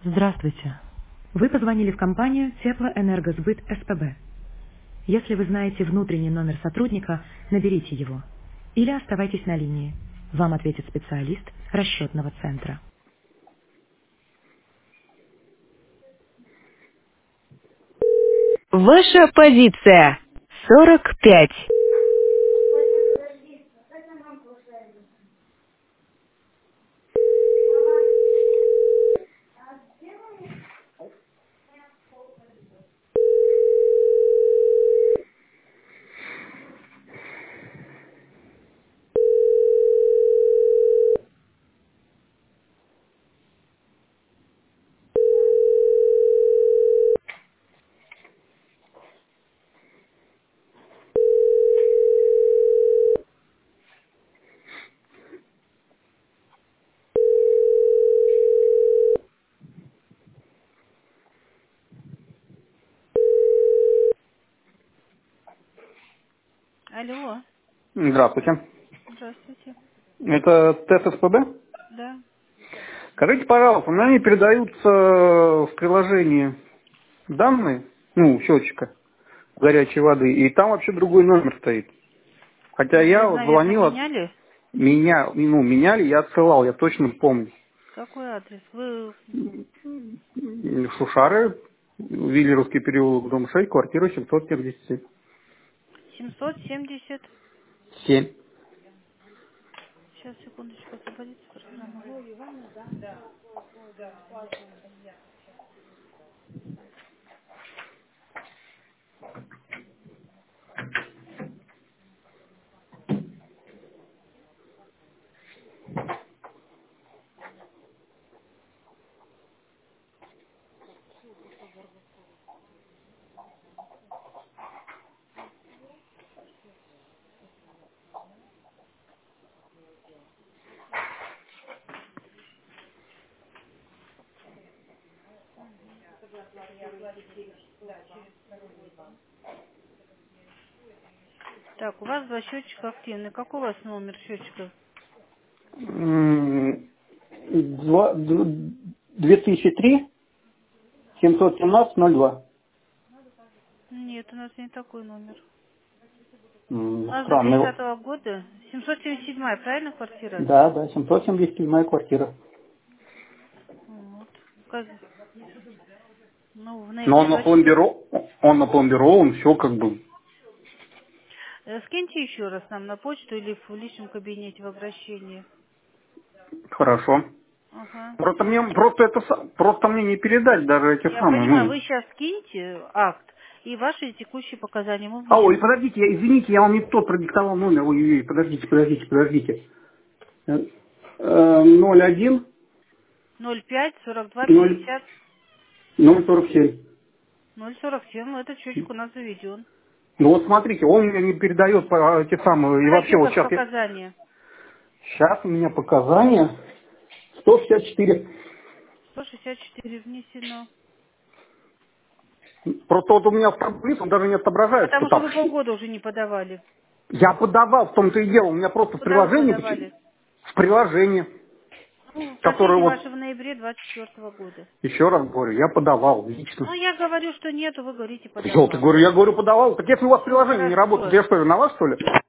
Здравствуйте. Вы позвонили в компанию Теплоэнергосбыт СПБ. Если вы знаете внутренний номер сотрудника, наберите его. Или оставайтесь на линии. Вам ответит специалист расчетного центра. Ваша позиция 45. Алло, Здравствуйте. здравствуйте. Это тест СПБ? Да. Скажите, пожалуйста, у меня не передаются в приложении данные, счетчика горячей воды, и там вообще другой номер стоит. Хотя я Вы, вот наверное, звонил, меняли? меняли, я отсылал, я точно помню. Какой адрес? Вы Шушары, Виллеровский переулок, дом 6, квартира 777. 770. 7. Сейчас, секундочку, освободится программа. Так, у вас два счетчика активны. Какой у вас номер счетчика? 2003 717 02. Нет, у нас не такой номер. У нас до Странно. 30-го года. 777, правильно, квартира? Да, 777 квартира. Вот. Ну, в Но ноябре он на 24. пломбирован, все как бы Скиньте еще раз нам на почту или в личном кабинете в обращении. хорошо. Ага. Просто мне не передать даже эти Я самые, понимаю, вы сейчас скиньте акт и ваши текущие показания мы Ой, внесем. подождите, извините, я вам не тот продиктовал номер. Ой, подождите. 01 05 42 0 50 047. 047. Этот счетчик у нас заведен. Ну вот смотрите, он мне не передает эти самые, и вообще Какие у вот вас сейчас показания? сейчас у меня показания 164. 164 внесено. Просто вот у меня в таблице он даже не отображается Потому что там. вы полгода уже не подавали. Я подавал, в том-то и дело, у меня просто в Куда вы приложении, подавали? в приложении, Ну, которое последний вот, ваш в ноябре 24 года. еще раз говорю, я подавал Ну, лично. я говорю, что нету, вы говорите, Ёлки, подавал. говорю, я говорю, подавал. Так если у вас Все, приложение не работает, хорошо. я что, виноват, что ли?